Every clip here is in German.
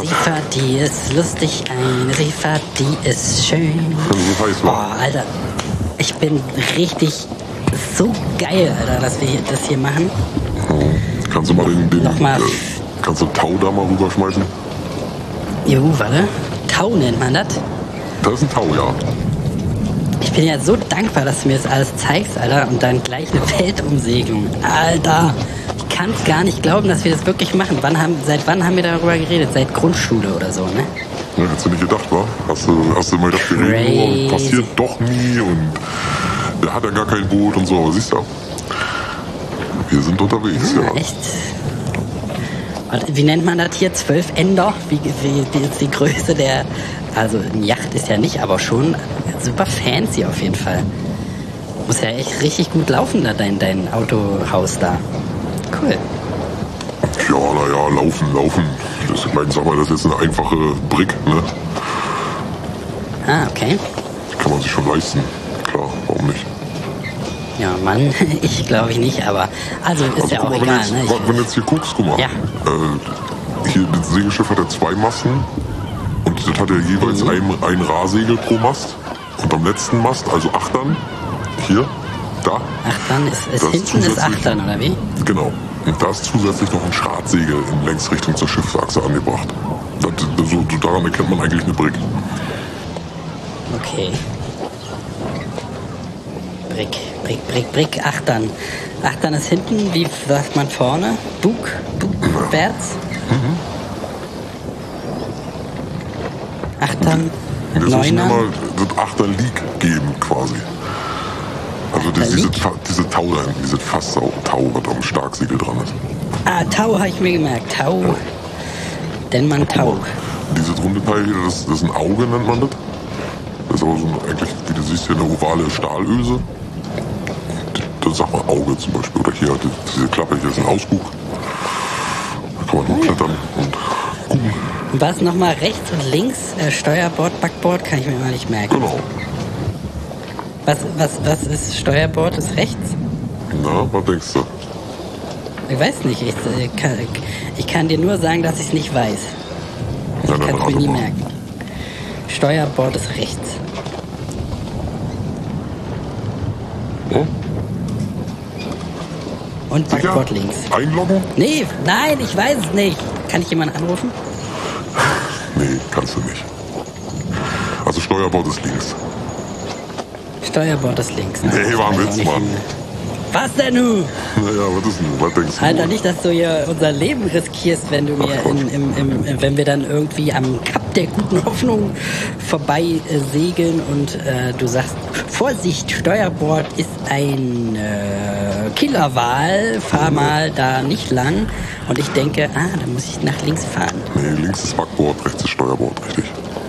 Sie fährt, die ist lustig, eine sie fährt, die ist schön. So heiß war. Boah, Alter, ich bin richtig so geil, Alter, dass wir das hier machen. Kannst du mal Nochmal. kannst du Tau da mal rüberschmeißen? Jo, warte. Tau nennt man das. Das ist ein Tau, ja. Ich bin ja so dankbar, dass du mir das alles zeigst, Alter, und dann gleich eine Feldumsegelung. Alter, ich kann es gar nicht glauben, dass wir das wirklich machen. Seit wann haben wir darüber geredet? Seit Grundschule oder so, ne? Ja, hättest du nicht gedacht, wa? Hast du mal gedacht, wir reden nur, passiert doch nie und der hat ja gar kein Boot und so, aber siehst du, wir sind unterwegs, ja. Echt? Und wie nennt man das hier? 12 Ender? Wie ist die Größe der... Also eine Yacht ist ja nicht, aber schon super fancy auf jeden Fall. Muss ja echt richtig gut laufen, da dein Autohaus da. Cool. Ja, naja, laufen. Ich meine, sag mal, das ist jetzt eine einfache Brick, ne? Ah, okay. Kann man sich schon leisten. Klar, warum nicht? Ja, Mann, ich glaube ich nicht, aber... Also ist ja guck auch mal, egal, ne? wenn du jetzt hier guckst, guck mal. Ja. Hier, das Segelschiff hat ja 2 Masten. Und das hat ja jeweils ein Rahsegel pro Mast. Und am letzten Mast, also Achtern, hier, da. Achtern ist hinten ist Achtern, oder wie? Genau. Und da ist zusätzlich noch ein Schratsegel in Längsrichtung zur Schiffsachse angebracht. Daran erkennt man eigentlich eine Brick. Okay. Brick, Achtern. Achtern ist hinten, wie sagt man vorne? Bug, wärts. Achtern, Und jetzt müssen wir Neunern. mal das Achter-Leak geben, quasi. Also diese Tau da hinten, diese Fasstau, was am Starksegel dran ist. Ah, Tau habe ich mir gemerkt. Tau. Denn man Tau. Dieses runde Teil hier, das ist ein Auge, nennt man das. Das ist aber so eigentlich, wie du siehst, hier eine ovale Stahlöse. Das sagt man Auge zum Beispiel. Oder hier, diese Klappe hier ist ein Ausguck. Da kann man hochklettern und gucken. Und was nochmal rechts und links? Steuerbord, Backbord, kann ich mir immer nicht merken. Genau. Was ist Steuerbord? Ist rechts? Na, was denkst du? Ich weiß nicht. Ich kann dir nur sagen, dass ich es nicht weiß. Ich kann es mir nie merken. Steuerbord ist rechts. Ja? Und Backbord links. Einloggen? Nee, nein, ich weiß es nicht. Kann ich jemanden anrufen? Nee, kannst du nicht. Also Steuerbord ist links. Steuerbord ist links. Ne? Nee, war ein Witz, Mann. Was denn nun? Naja, was ist denn? Was denkst du? Alter, nicht, dass du hier unser Leben riskierst, wenn du mir wenn wir dann irgendwie am Kap der guten Hoffnung vorbei segeln und du sagst, Vorsicht, Steuerbord ist ein Killerwal, fahr mal da nicht lang. Und ich denke, da muss ich nach links fahren. Nee, links ist Backbord, rechts ist Steuerbord, richtig.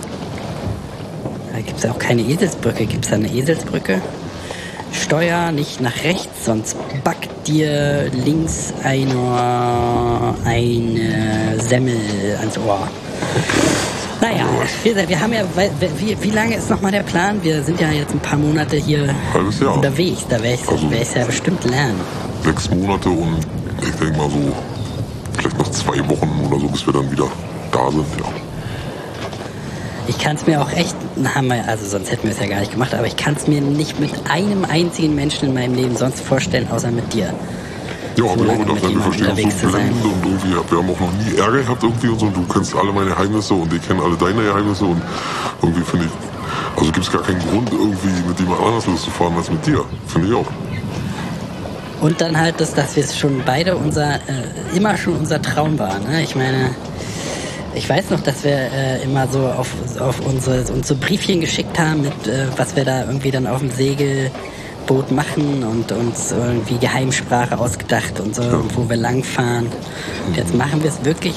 Da gibt es ja auch keine Eselsbrücke. Gibt es da eine Eselsbrücke? Steuer nicht nach rechts, sonst backt dir links eine Semmel ans Ohr. Naja, wir haben ja, wie lange ist nochmal der Plan? Wir sind ja jetzt ein paar Monate hier Halbes Jahr. unterwegs. Da werde ich ja bestimmt lernen. 6 Monate und ich denke mal so, vielleicht noch 2 Wochen oder so, bis wir dann wieder da sind, ja. Ich kann es mir auch echt, also sonst hätten wir es ja gar nicht gemacht, aber ich kann es mir nicht mit einem einzigen Menschen in meinem Leben sonst vorstellen, außer mit dir. Ja, aber lange wir mit verstehen uns unterwegs so zu sein. blendend und irgendwie, wir haben auch noch nie Ärger gehabt irgendwie und so. Du kennst alle meine Geheimnisse und ich kenne alle deine Geheimnisse und irgendwie finde ich, also gibt es gar keinen Grund irgendwie mit jemand anders loszufahren als mit dir, finde ich auch. Und dann halt, dass wir es schon beide immer schon unser Traum war. Ne? Ich meine, ich weiß noch, dass wir immer so auf uns so Briefchen geschickt haben, mit was wir da irgendwie dann auf dem Segelboot machen und uns irgendwie Geheimsprache ausgedacht und so, und wo wir langfahren. Und jetzt machen wir es wirklich.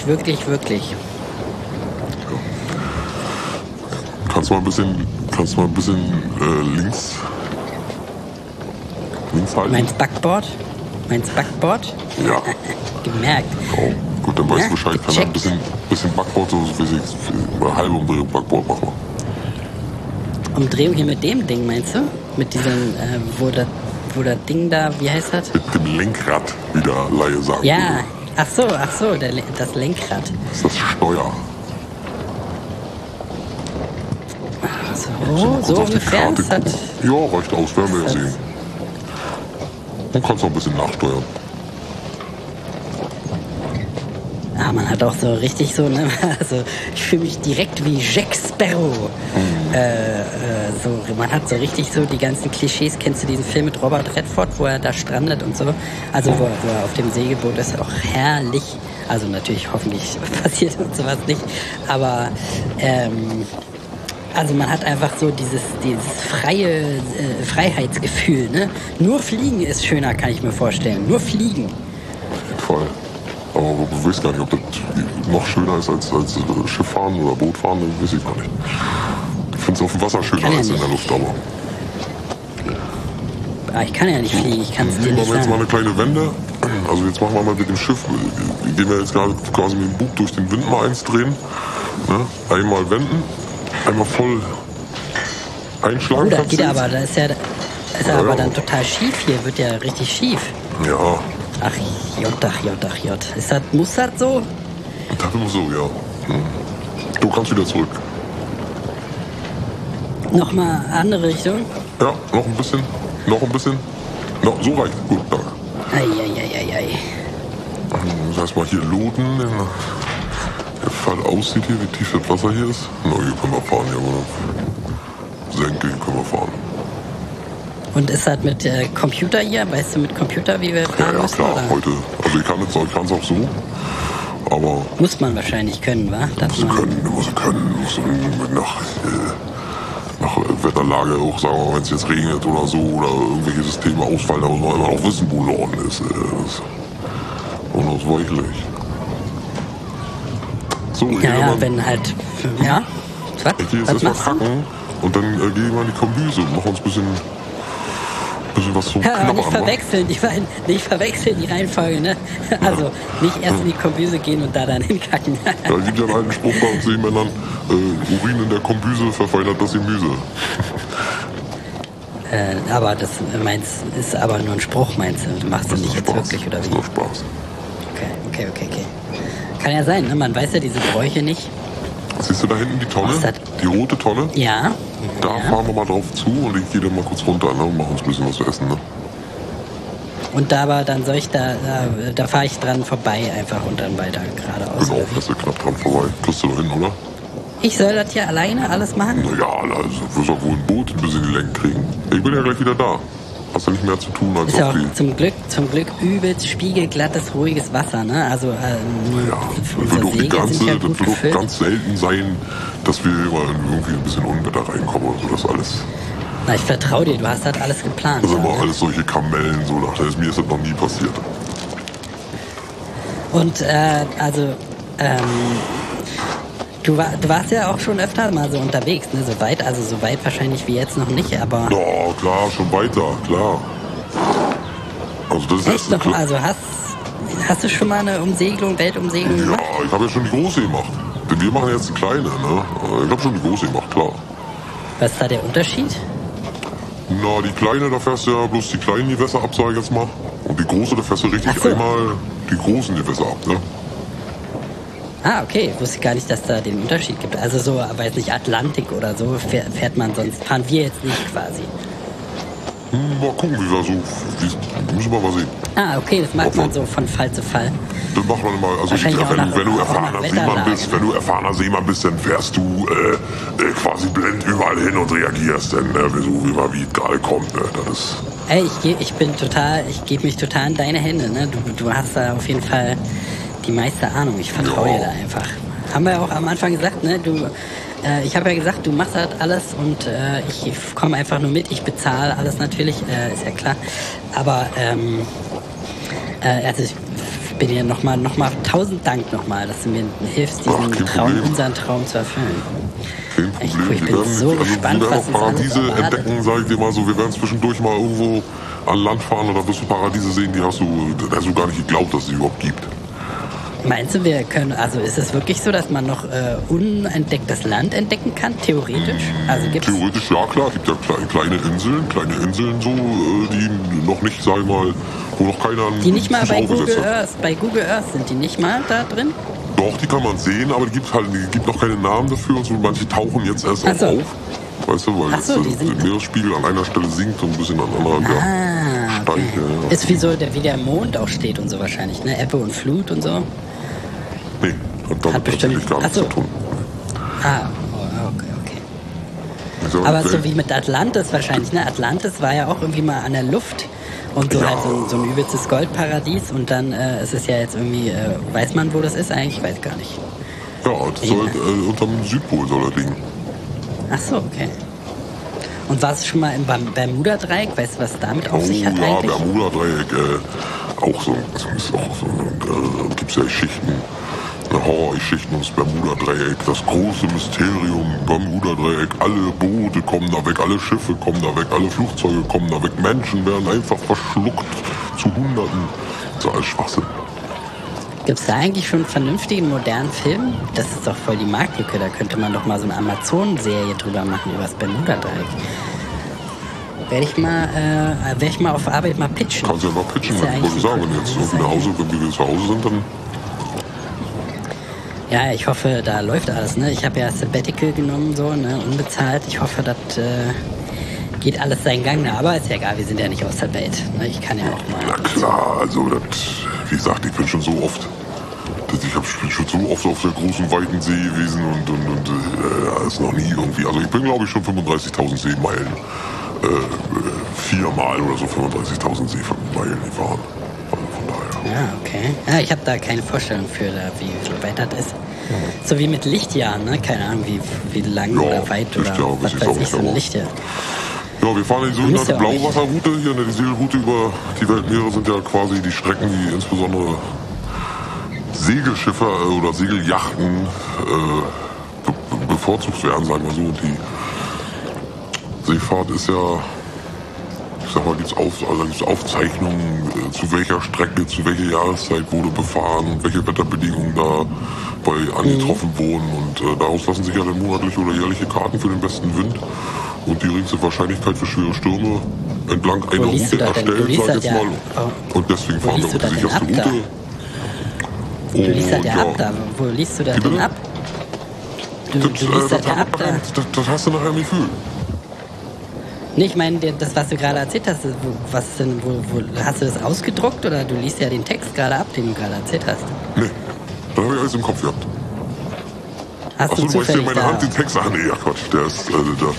Kannst du mal ein bisschen links halten? Meins Backboard? Ja. Gemerkt. Oh, gut, dann weißt Ja, du Bescheid. Kann ein bisschen Backboard, so eine halbe Umdrehung Backboard machen wir. Umdrehung hier mit dem Ding, meinst du? Mit diesem, wo das Ding da, wie heißt das? Mit dem Lenkrad, wie der Laie sagt. Ja, ach so, das Lenkrad. Das ist das Steuer. So auf die ungefähr. Karte Das hat, gucken. Ja, reicht aus, werden wir ja sehen. Und kannst noch ein bisschen nachsteuern. man hat auch so richtig so, ne? Also ich fühle mich direkt wie Jack Sparrow. So, man hat so richtig so die ganzen Klischees. Kennst du diesen Film mit Robert Redford, wo er da strandet und so? Also wo er auf dem Segelboot ist, auch herrlich. Also natürlich hoffentlich passiert und sowas nicht. Aber also man hat einfach so dieses freie Freiheitsgefühl. Ne? Nur Fliegen ist schöner, kann ich mir vorstellen. Nur Fliegen. Auf jeden Fall. Aber du weißt gar nicht, ob das noch schöner ist als Schifffahren oder Bootfahren, das weiß ich gar nicht. Ich finde es auf dem Wasser schöner als in der Luft, aber. Ich kann ja nicht fliegen, ich kann es dir Machen nicht wir jetzt sagen. mal eine kleine Wende. Also jetzt machen wir mal mit dem Schiff, gehen wir jetzt gerade quasi mit dem Bug durch den Wind mal eins drehen. Ne? Einmal wenden, einmal voll einschlagen. Das geht aber, da ist ja aber ja. dann total schief hier, wird ja richtig schief. Ja, Ach J. Muss das so? das immer so, ja. Du kannst wieder zurück. Nochmal andere Richtung? Ja, noch ein bisschen. No, so reicht. Gut, danke. Ei. Das heißt mal hier looten, der Fall aussieht hier, wie tief das Wasser hier ist. Na, hier können wir fahren, hier, oder? Senke, hier können wir fahren. Und ist das mit Computer hier? Weißt du mit Computer, wie wir fahren Ja, müssen? klar, Oder? heute. Also ich kann es auch so, aber Muss man wahrscheinlich können, wa? Dass man, muss nach Wetterlage auch sagen, wenn es jetzt regnet oder so oder irgendwelche Systeme ausfallen, da muss man immer noch wissen, wo Norden ist. Das ist unausweichlich. So, ich ja, wenn halt, ja. Was? Ich gehe jetzt Was erstmal machst du? kacken und dann gehen wir in die Kombüse und machen uns ein bisschen was zum Ja, aber Knabbern. nicht verwechseln, nicht verwechseln die Reihenfolge, ne? Also nicht erst in die Kombüse gehen und da dann hinkacken. Da gibt ja einen alten Spruch bei uns Seemännern, Urin in der Kombüse verfeinert das Gemüse. Aber das ist aber nur ein Spruch, meinst du? Du machst das nicht jetzt wirklich, oder Das wie? ist nur Spaß. Okay. Kann ja sein, ne? Man weiß ja diese Bräuche nicht. Siehst du da hinten die Tonne? Was ist das? Die rote Tonne? Ja. Da fahren wir mal drauf zu und ich gehe dann mal kurz runter, ne, und machen uns ein bisschen was zu essen. Ne? Und da aber dann soll ich da fahre ich dran vorbei einfach und dann weiter geradeaus. Genau, fährst du knapp dran vorbei. Kriegst du da hin, oder? Ich soll das hier alleine alles machen? Naja, also wirst auch wohl ein Boot ein bisschen gelenkt kriegen. Ich bin ja gleich wieder da. Hast ja nicht mehr zu tun als Ist ja auf auch die... zum Glück übelst spiegelglattes, ruhiges Wasser, ne? Also Ja, das unsere wird Segel sind ja gut das wird auch gefüllt. ganz selten sein, dass wir immer irgendwie ein bisschen Unwetter reinkommen oder so. Das alles. Na, ich vertraue dir, du hast das alles geplant. Das sind ja, aber ne? alles solche Kamellen, so nach mir ist das noch nie passiert. Und du warst ja auch schon öfter mal so unterwegs, ne? So weit wahrscheinlich wie jetzt noch nicht, aber Ja, klar, schon weiter, klar. Also das ist echt noch, klar. also hast du schon mal eine Weltumsegelung Ja, gemacht? ich habe ja schon die große gemacht. Denn wir machen jetzt die kleine, ne? Ich habe schon die große gemacht, klar. Was ist da der Unterschied? Na, die kleine, da fährst du ja bloß die kleinen Gewässer ab, sag ich jetzt mal. Und die große, da fährst du richtig Ach so. einmal die großen Gewässer ab, ne? Ah, okay. Ich wusste gar nicht, dass da den Unterschied gibt. Also so, weiß nicht, Atlantik oder so fährt man sonst. Fahren wir jetzt nicht quasi. Mal gucken, wie wir so... Müssen wir mal sehen. Ah, okay, das macht man so von Fall zu Fall. Dann macht man mal... Also Wahrscheinlich auch nach- wenn du auch erfahrener nach Seemann Wetterlage. bist, dann fährst du quasi blind überall hin und reagierst dann, ne? So wie es gerade kommt, ne? Das ist... Ey, ich gebe mich total in deine Hände, ne? Du hast da auf jeden Fall die meiste Ahnung. Ich vertraue dir da einfach. Haben wir ja auch am Anfang gesagt, ne? Ich habe ja gesagt, du machst das alles und ich komme einfach nur mit. Ich bezahle alles natürlich, ist ja klar. Aber also ich bin dir nochmal 1000 Dank nochmal, dass du mir hilfst, Ach, kein Problem. unseren Traum zu erfüllen. Kein Echt Problem. cool, ich bin so gespannt, wir was werden uns auch Paradiese alles erwartet. entdecken, sag ich dir mal so. Wir werden zwischendurch mal irgendwo an Land fahren und da wirst du Paradiese sehen, da hast du gar nicht geglaubt, dass es die überhaupt gibt. Meinst du, wir können, also ist es wirklich so, dass man noch unentdecktes Land entdecken kann, theoretisch? Also gibt's Theoretisch ja, klar. Es gibt ja kleine Inseln so, die noch nicht, sag ich mal, wo noch keiner einen die nicht mal Fuß bei aufgesetzt Google hat. Earth, bei Google Earth sind die nicht mal da drin? Doch, die kann man sehen, aber die gibt noch keine Namen dafür und so. Manche tauchen jetzt erst Ach auch so. auf. Weißt du, weil Ach so, jetzt der Meeresspiegel an einer Stelle sinkt und ein bisschen an anderer steigt. Okay. Ja. Ist wie der Mond auch steht und so wahrscheinlich, ne? Ebbe und Flut und so. Nee, hat damit tatsächlich gar nichts zu tun. Okay. Aber so wie mit Atlantis wahrscheinlich, ne? Atlantis war ja auch irgendwie mal an der Luft und so halt so ein übelstes Goldparadies und dann ist es ja jetzt irgendwie, weiß man, wo das ist eigentlich? Ich weiß gar nicht. Ja, das soll, unterm Südpol soll er liegen. Ach so, okay. Und warst du schon mal im Bermuda-Dreieck? Weißt du, was damit auf sich hat eigentlich? Ja, Bermuda-Dreieck, auch so, gibt es ja Schichten, Horror-Geschichten ums Bermuda-Dreieck, das große Mysterium, Bermuda-Dreieck, alle Boote kommen da weg, alle Schiffe kommen da weg, alle Flugzeuge kommen da weg, Menschen werden einfach verschluckt zu Hunderten. Das ist alles Schwachsinn. Gibt es da eigentlich schon einen vernünftigen, modernen Film? Das ist doch voll die Marktlücke. Da könnte man doch mal so eine Amazon-Serie drüber machen, über das Bermuda-Dreieck. Werde ich mal auf Arbeit mal pitchen. Kannst du ja mal pitchen. Ich wollte sagen, wenn wir zu Hause sind, dann... Ja, ich hoffe, da läuft alles, ne? Ich habe ja Sabbatical genommen, so, ne? Unbezahlt. Ich hoffe, das geht alles seinen Gang. Na, aber ist ja egal, wir sind ja nicht aus der Welt. Ne? Ich kann ja auch mal... Na klar, also das... Wie gesagt, ich bin schon so oft... Ich bin schon so oft auf der großen, weiten See gewesen und ist noch nie irgendwie... Also ich bin, glaube ich, schon 35.000 Seemeilen. 4-mal oder so 35.000 Seemeilen gefahren. Von daher. Ja, okay. Ja, ich habe da keine Vorstellung für, wie weit das ist. So wie mit Lichtjahren, ne? Keine Ahnung, wie lang oder weit oder was weiß ich, so ein Lichtjahr. Ja, wir fahren in die sogenannte Blauwasserroute hier, die Segelroute über die Weltmeere sind ja quasi die Strecken, die insbesondere Segelschiffe oder Segelyachten bevorzugt werden, sagen wir so. Und die Seefahrt ist ja, ich sag mal, gibt's Aufzeichnungen, zu welcher Strecke, zu welcher Jahreszeit wurde befahren und welche Wetterbedingungen dabei angetroffen wurden. Und daraus lassen sich ja dann monatliche oder jährliche Karten für den besten Wind und die geringste Wahrscheinlichkeit für schwere Stürme entlang einer Route erstellen, sag ich jetzt mal. Und deswegen fahren wir auf die sicherste Route. Du liest das ja ab da. Wo liest du das denn ab? Du liest das ja ab da. Das hast du nachher nicht Gefühl. Nee, ich meine, das, was du gerade erzählt hast, hast du das ausgedruckt oder du liest ja den Text gerade ab, den du gerade erzählt hast? Nee, das habe ich alles im Kopf gehabt. Achso, du weißt ja in meiner Hand den Text. Ach nee, ja Quatsch, der ist,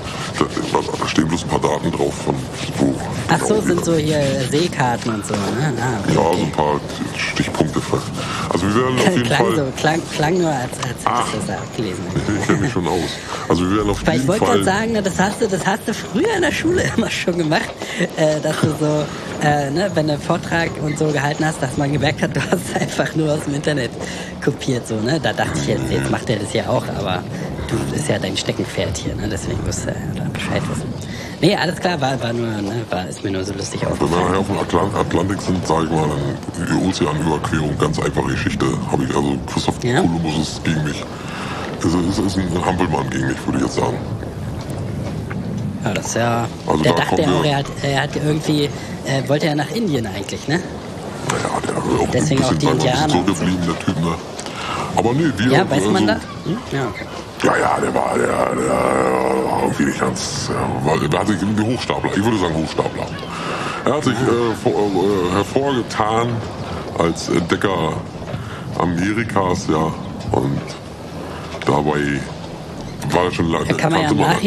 da stehen bloß ein paar Daten drauf von wo. Ach so, sind so hier Seekarten und so, ne? Okay. Ja, so ein paar Stichpunkte. Also wir werden auf jeden Fall... Klang nur, als hättest du das abgelesen. Ich kenne mich schon aus. Also wir werden auf jeden Fall... Ich wollte gerade sagen, das hast du früher in der Schule immer schon gemacht, dass du so, ne, wenn du einen Vortrag und so gehalten hast, dass man gemerkt hat, du hast es einfach nur aus dem Internet kopiert, so, ne? Da dachte ich jetzt macht er das ja auch, aber du ist ja dein Steckenpferd hier, ne? Deswegen musst du ja Bescheid wissen. Nee, alles klar, war nur, ne, ist mir nur so lustig aufgefallen. Wenn wir nachher auf dem Atlantik sind, sage ich mal, dann die Ozeanüberquerung, ganz einfache Geschichte. Habe ich also, Christoph Kolumbus ist gegen mich. Ist ein Hampelmann gegen mich, würde ich jetzt sagen. Ja, das ist ja... Also der dachte ja auch, er hat irgendwie... wollte ja nach Indien eigentlich, ne? Naja, der ist auch deswegen ein bisschen, auch die Indianer zurückgeblieben, der Typ, ne? Aber nee, wir... Ja, weiß man das? Ja, okay. Ja, der war irgendwie nicht ganz... Er hat sich irgendwie Hochstapler, ich würde sagen Hochstapler. Er hat sich hervorgetan als Entdecker Amerikas, ja, und dabei war er schon lange... Kann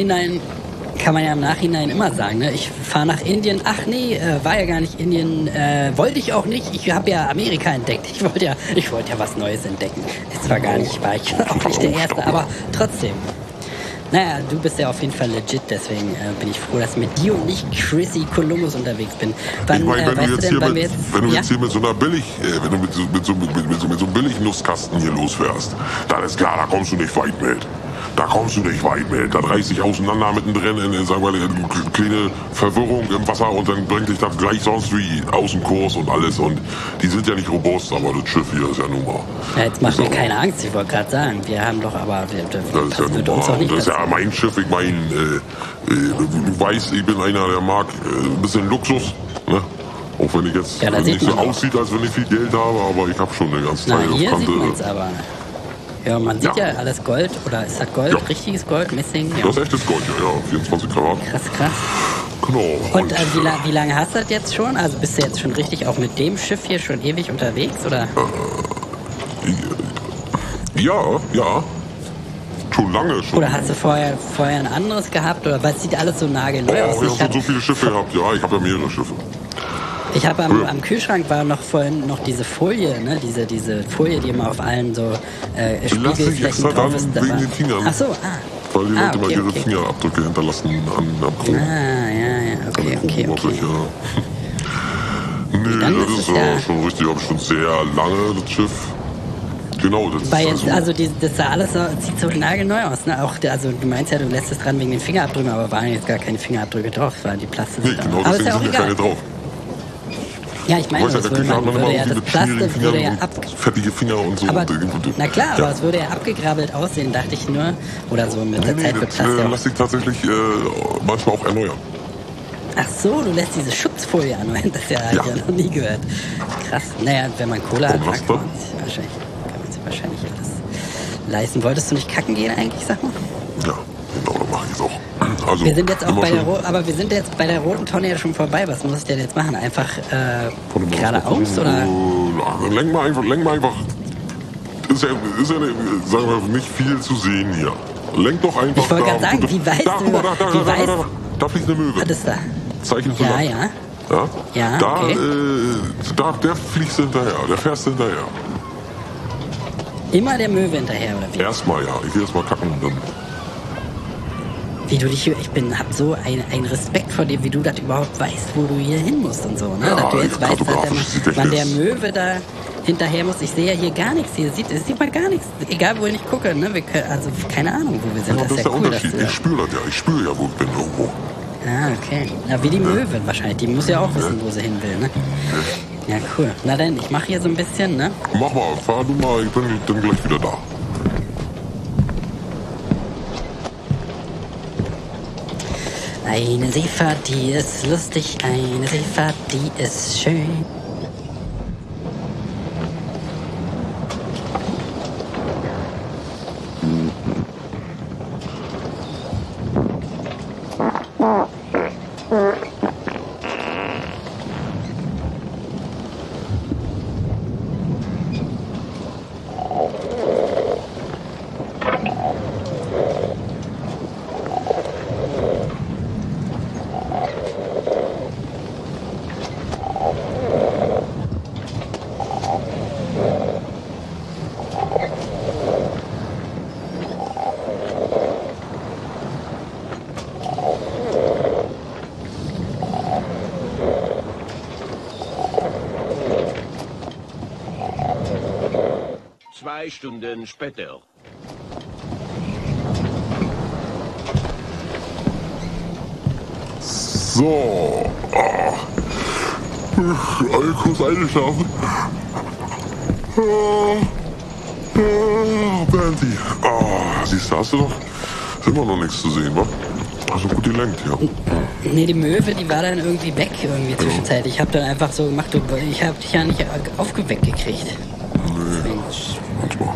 man ja im Nachhinein immer sagen, ne? Ich fahre nach Indien, ach nee, war ja gar nicht Indien, wollte ich auch nicht, ich habe ja Amerika entdeckt, ich wollte ja was Neues entdecken. War ich auch nicht der Erste, aber trotzdem. Naja, du bist ja auf jeden Fall legit, deswegen bin ich froh, dass mit dir und nicht Chrissy Columbus unterwegs bin. Wenn du jetzt hier mit so einer mit so einem Billig-Nusskasten hier losfährst, dann ist klar, da kommst du nicht weit mit. Da reißt dich auseinander mittendrin in, sagen wir, eine kleine Verwirrung im Wasser und dann bringt dich das gleich sonst wie aus dem Kurs und alles. Und die sind ja nicht robust, aber das Schiff hier ist ja nun mal. Ja, jetzt macht mir keine Angst, ich wollte gerade sagen, wir haben doch aber... Das ist ja mein Schiff, ich meine, du weißt, ich bin einer, der mag ein bisschen Luxus, ne? Auch wenn ich jetzt nicht so aussieht, als wenn ich viel Geld habe, aber ich habe schon eine ganze Zeit auf Kante. Sieht man's aber. Ja, man sieht ja alles Gold. Oder ist das Gold? Ja. Richtiges Gold? Messing? Ja. Das ist echtes Gold, ja. 24 Karat. Krass. Genau. Und wie lange hast du das jetzt schon? Also bist du jetzt schon richtig auch mit dem Schiff hier schon ewig unterwegs, oder? Ja. Schon lange schon. Oder hast du vorher ein anderes gehabt? Oder was sieht alles so nagelneu aus? Ich habe schon so viele Schiffe gehabt. Ja, ich habe ja mehrere Schiffe. Ich habe am Kühlschrank war vorhin noch diese Folie, ne? Diese Folie, die immer auf allen so Spiegelflächen drauf ist. Wegen den Fingern. Ach so, Weil die Leute mal ihre Fingerabdrücke hinterlassen am Kron. Okay. Nee, das ist ja schon richtig, aber schon sehr lange, das Schiff. Genau, das weil ist jetzt, also das sah alles sieht so nagelneu aus, ne? Auch, also du meinst ja, du lässt es dran wegen den Fingerabdrücken, aber waren jetzt gar keine Fingerabdrücke drauf, weil die Plastik. Nee, genau, deswegen sind ja keine drauf. Ja, ich meine, das würde ja das Plastik würde ja fettige Finger und so. Aber, na klar, aber es würde ja abgegrabbelt aussehen, dachte ich nur. Oder so mit der Zeit wird Plastik. Das lässt sich tatsächlich manchmal auch erneuern. Ach so, du lässt diese Schutzfolie erneuern, das habe ich ja noch nie gehört. Krass. Naja, wenn man Cola hat, kann man sich wahrscheinlich alles leisten. Wolltest du nicht kacken gehen eigentlich, sag mal? Ja, genau, das mache ich jetzt auch. Also, wir sind jetzt auch aber wir sind jetzt bei der roten Tonne ja schon vorbei. Was muss ich denn jetzt machen? Einfach geradeaus oder? Lenk mal einfach. Ist ja, sagen wir, nicht viel zu sehen hier. Lenk doch einfach. Ich wollte gerade sagen, wie weißt du? Da fliegt eine Möwe. Was ist da? Zeichen zu Land. Ja, okay. Der fliegst du hinterher, der fährst du hinterher. Immer der Möwe hinterher, oder wie? Erstmal, ja. Ich will erstmal kacken und dann. Wie du dich hier, hab so einen Respekt vor dir, wie du das überhaupt weißt, wo du hier hin musst und so, ne? Ja, dass du jetzt weißt, wann der Möwe da hinterher muss. Ich sehe ja hier gar nichts. Hier sieht man gar nichts. Egal, wo ich nicht gucke, ne? Also, keine Ahnung, wo wir sind. Ja, das ist der Unterschied. Ich spüre das ja. Ich spüre ja, wo ich bin irgendwo. Ah, okay. Na, wie die Möwe wahrscheinlich. Die muss ja auch wissen, wo sie hin will, ne? Ja, cool. Na dann, ich mache hier so ein bisschen, ne? Mach mal, fahr du mal. Ich bin dann gleich wieder da. Eine Seefahrt, die ist lustig, eine Seefahrt, die ist schön. Stunden später. So. Kurz eingeschlafen. Berndi. Siehst du, hast du doch. Ist immer noch nichts zu sehen, wa? Also gut gelenkt, ja. Nee, die Möwe, die war dann irgendwie weg, zwischenzeitlich. Ich hab dann einfach so gemacht, ich hab dich ja nicht aufgeweckt gekriegt. Nee, manchmal.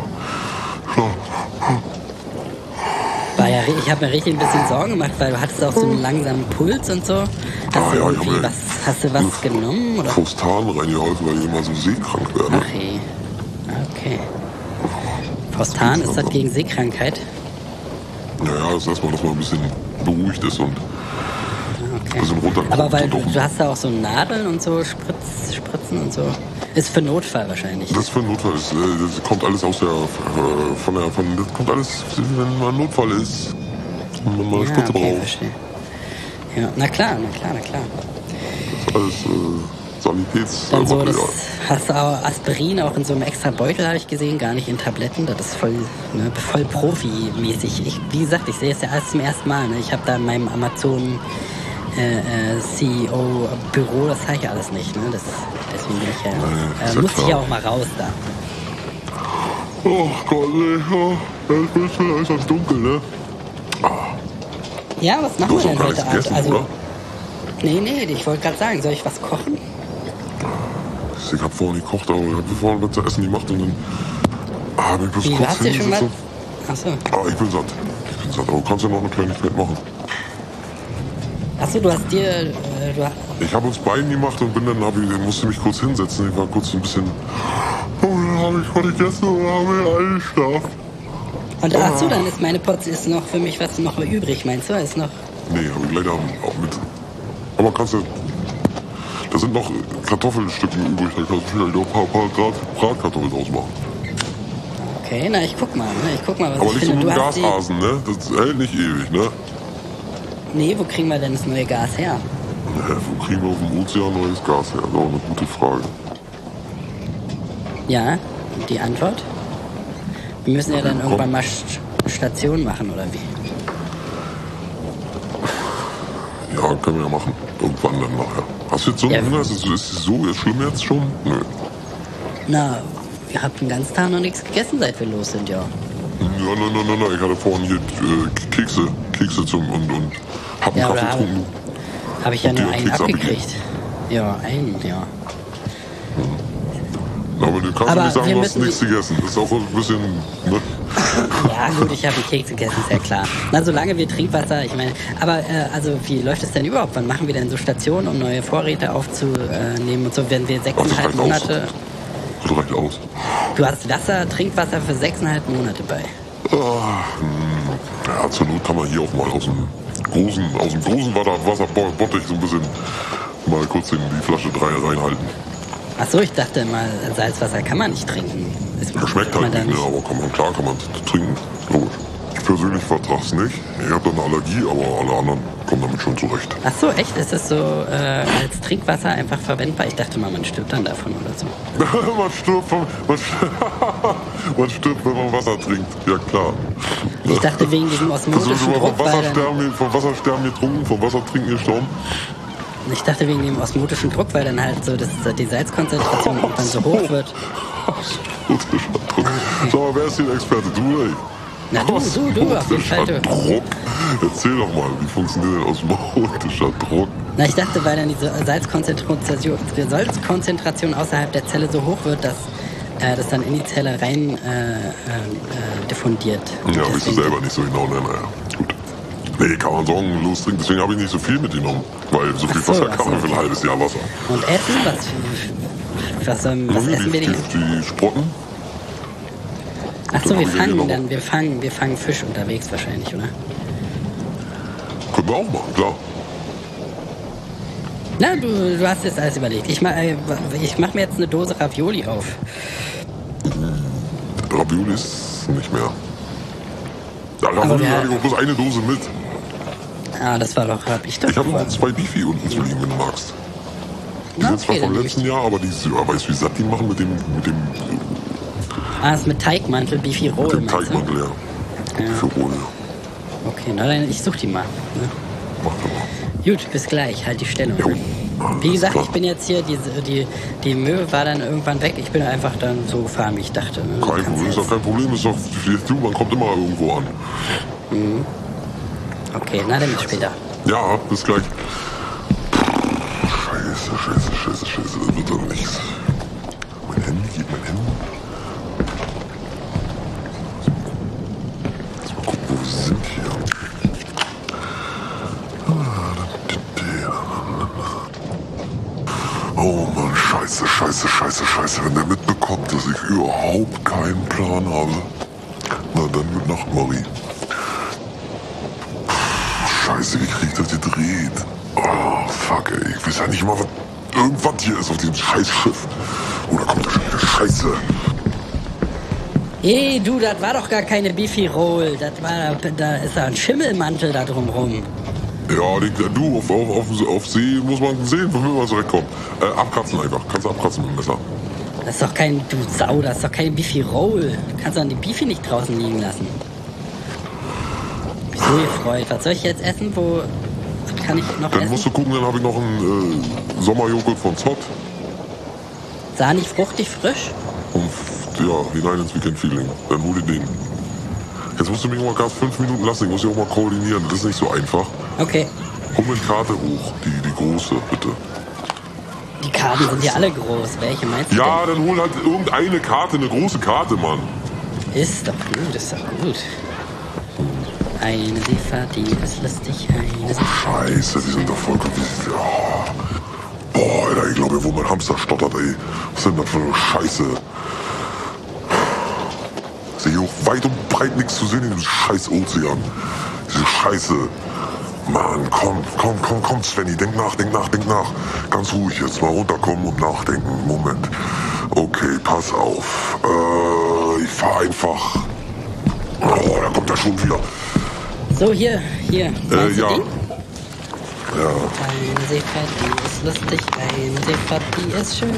Ich habe mir richtig ein bisschen Sorgen gemacht, weil du hattest auch so einen langsamen Puls und so. Hast du was genommen? Oder? Faustan reingeholfen, weil ich immer so seekrank werde. Ach je. Okay. Faustan, ist das gegen Seekrankheit? Naja, das ist erstmal, dass man ein bisschen beruhigt ist und ein bisschen runterkommt. Aber weil du hast da auch so Nadeln und so, Spritzen und so. Ist für Notfall wahrscheinlich. Das ist für Notfall. Das kommt alles aus der, das kommt alles, wenn mal ein Notfall ist. Wenn man mal eine Spritze braucht. Verstehe. Ja, na klar. Das ist alles Sanitätsmaterial. So, hast du auch Aspirin auch in so einem extra Beutel, habe ich gesehen, gar nicht in Tabletten. Das ist voll profi-mäßig. Wie gesagt, ich sehe es ja alles zum ersten Mal. Ne? Ich habe da in meinem Amazon CEO-Büro, das habe ich alles nicht. Ne? Deswegen bin ich ja, muss ich ja auch mal raus da. Oh Gott, nee. Ist das dunkel, ne? Ja, was machen wir denn heute Abend? Also, nee, ich wollte gerade sagen, soll ich was kochen? Ich habe vorhin gekocht, aber ich habe vorhin was zu essen gemacht und dann Ja, ich muss Wie, kurz hast du schon was? hinsetzen. Achso. Ah, ich bin satt. Aber du kannst ja noch eine Kleinigkeit machen. Achso, du hast dir. Ich habe uns beiden gemacht und musste mich kurz hinsetzen. Ich war kurz so ein bisschen... Oh, dann habe ich was gegessen und habe ich eingeschlafen. Und achso, dann ist meine Portion ist noch für mich was noch übrig, meinst du? Ist noch. Nee, habe ich leider auch mit. Aber kannst du... Da sind noch Kartoffelstücken übrig. Da kannst du vielleicht auch ein paar Bratkartoffeln ausmachen. Okay, na ich guck mal, was Aber ich nicht so finde. mit dem Gashasen, ne? Das hält nicht ewig, ne? Nee, wo kriegen wir denn das neue Gas her? Wo kriegen wir auf dem Ozean neues Gas her? Das ist auch eine gute Frage. Ja, die Antwort? Wir müssen ja dann irgendwann mal Station machen, oder wie? Ja, können wir ja machen. Irgendwann dann nachher. Hast du jetzt so einen Hunger? Ist es so schlimm jetzt schon? Nö. Na, ihr habt den ganzen Tag noch nichts gegessen, seit wir los sind, ja. Ja, nein. Ich hatte vorhin hier Kekse und hab einen Kaffee getrunken. Habe ich ja Und nur dir einen Keks abgekriegt. Ja, einen, ja. Aber du kannst nicht sagen, du hast nichts gegessen. Das ist auch ein bisschen... Ne? Ja gut, ich habe einen Keks gegessen, ist ja klar. Na, solange wir Trinkwasser, ich meine... Aber, also, wie läuft es denn überhaupt? Wann machen wir denn so Stationen, um neue Vorräte aufzunehmen und so? Wenn wir 6,5 Monate... Das reicht aus. Du hast Trinkwasser für 6,5 Monate bei. Ja, zur Not kann man hier auch mal aus dem großen Wasserbottich so ein bisschen mal kurz die Flasche 3 reinhalten. Achso, ich dachte immer, Salzwasser kann man nicht trinken. Das schmeckt halt nicht, ne? Aber klar kann man es trinken. Logisch. Ich persönlich vertrag's nicht. Ich habe da eine Allergie, aber alle anderen kommen damit schon zurecht. Achso, echt? Ist das so als Trinkwasser einfach verwendbar? Ich dachte mal, man stirbt dann davon oder so. man stirbt, wenn man Wasser trinkt. Ja, klar. Ich dachte wegen diesem osmotischen Druck. Vom Wassersterben getrunken, vom Wassertrinken gestorben. Ich dachte wegen dem osmotischen Druck, weil dann halt so die Salzkonzentration dann so hoch wird. Osmotischer Druck. Sag mal, wer ist hier der Experte? Du oder ich? Na du, auf jeden Fall du. Druck? Erzähl doch mal, wie funktioniert denn osmotischer Druck? Na, ich dachte, weil dann die Salzkonzentration außerhalb der Zelle so hoch wird, dass das dann in die Zelle rein diffundiert. Ja, weißt du selber nicht so genau, ne? Naja, gut. Nee, kann man sagen, los trinken. Deswegen habe ich nicht so viel mitgenommen. Weil so viel Wasser kann man für ein halbes Jahr Wasser. Und Essen? Was essen wir denn? Die Sprotten. Achso, wir fangen Fisch unterwegs wahrscheinlich, oder? Können wir auch machen, klar. Na, du hast jetzt alles überlegt. Ich mach mir jetzt eine Dose Ravioli auf. Ravioli ist nicht mehr. Da Ravioli hatte ich auch bloß eine Dose mit. Ah, das war doch, hab ich doch. Ich habe noch 2 Beefy unten zu liegen, wenn du magst. Die sind zwar vom letzten Jahr, aber weißt du, wie satt die machen mit dem das ist mit Teigmantel, Beefy Roll. mit dem Teigmantel, ja. Beefy Roll, ja. Okay, na dann, ich such die mal. Ne? Mach doch mal. Gut, bis gleich, halt die Stellung. Jo. Wie gesagt, ich bin jetzt hier, die Möwe war dann irgendwann weg. Ich bin einfach dann so gefahren, wie ich dachte. Ne? Kein Problem, ist doch kein Problem, ist doch, man kommt immer irgendwo an. Mhm. Okay, na dann bis später. Ja, bis gleich. Scheiße, das wird doch nichts. Mein Handy. Lass mal gucken, wo wir sind hier. Oh Mann, scheiße. Wenn der mitbekommt, dass ich überhaupt keinen Plan habe, na dann mit Nacht, Marie. Scheiße, wie krieg ich das gedreht? Oh, fuck, ey. Ich weiß ja nicht mal, was irgendwas hier ist auf diesem Scheißschiff. Oh, da kommt da schon wieder Scheiße. Hey, du, das war doch gar keine Beefy Roll. Da ist ein Schimmelmantel da drumrum. Ja, du, auf See muss man sehen, wofür man zurechtkommt. Abkratzen einfach. Kannst du abkratzen mit dem Messer. Das ist doch kein, du Sau, das ist doch keine Beefy Roll. Du kannst doch die Beefy nicht draußen liegen lassen. Wieso, ihr Freund? Was soll ich jetzt essen? Was kann ich noch essen? Dann musst du gucken, dann habe ich noch einen Sommerjoghurt von Zott. Sahnig, fruchtig, frisch? Und ja, hinein ins Weekend-Feeling. Dann hol dir den. Jetzt musst du mich mal gerade 5 Minuten lassen. Ich muss dich auch mal koordinieren. Das ist nicht so einfach. Okay. Hol mir die Karte hoch. Die große, bitte. Die Karten sind ja alle groß. Welche meinst du Ja, denn? dann hol halt irgendeine Karte, eine große Karte, Mann. Ist doch gut, ist doch gut. Eine Seefahrt, die ist lustig, eine Seefahrt. Scheiße, die sind doch voll kompliziert. Oh. Boah, Alter, ich glaube, wo mein Hamster stottert, ey. Was ist denn das für eine Scheiße? Ich sehe hier auch weit und breit nichts zu sehen in diesem scheiß Ozean. Diese Scheiße. Mann, komm, Svenny, denk nach. Ganz ruhig jetzt, mal runterkommen und nachdenken. Moment. Okay, pass auf. Ich fahr einfach. Oh, da kommt er schon wieder. So, hier. Meinst du Ja. die? Ja. Eine Seefahrt, die ist lustig, eine Seefahrt, die ist schön.